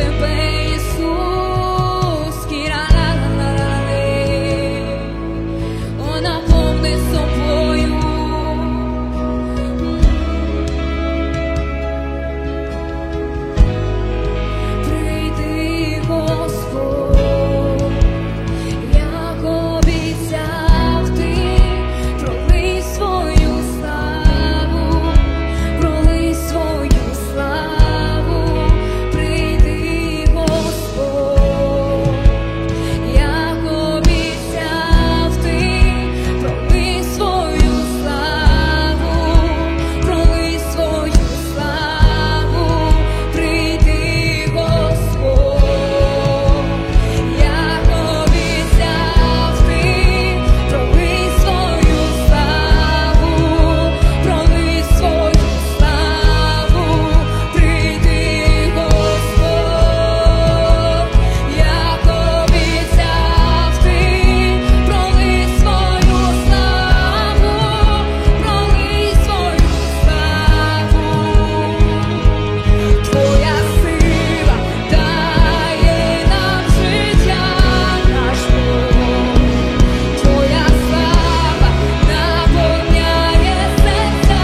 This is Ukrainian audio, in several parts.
тебе, Ісус, кіра-ла-ла-ла-лей, о, наповни собою. Прийди, Господь, як обіцяв ти, пролий свою славу, пролий свою славу. Прийди, Господь, як обіцяв ти, пролий свою славу, пролий свою славу. Прийди, Господь, як обіцяв ти, пролий свою славу, пролий свою славу. Прийди, Господь, як обіцяв ти, пролий свою славу, пролий свою славу. Твоя сила дає нам життя, наш Бог. Твоя слава наповняє серця.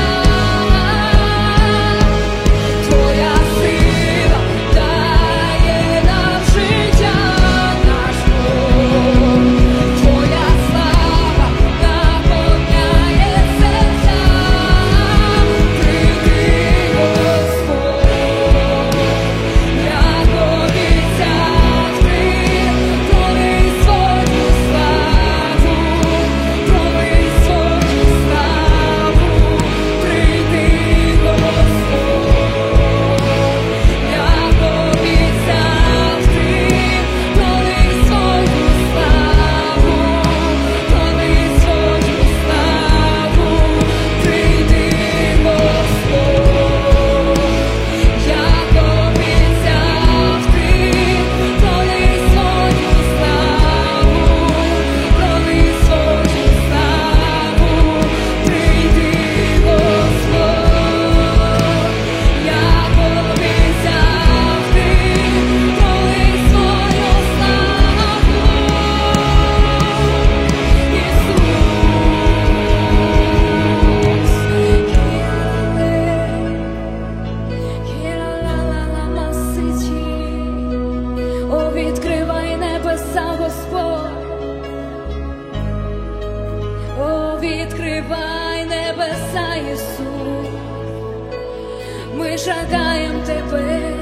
Твоя сила дає нам життя, наш Бог. Твоя слава наповняє серця. Прийди, Господь, як обіцяв ти, пролий свою славу, пролий свою славу. Прийди, Господь, як обіцяв ти, пролий свою славу, пролий свою славу. Прийди, Господь, як обіцяв ти, пролий свою славу, пролий свою славу. Прийди, Господь, як обіцяв ти, пролий свою славу. О, відкривай небеса, Господь, о, відкривай небеса, Ісус, ми жадаєм тебе.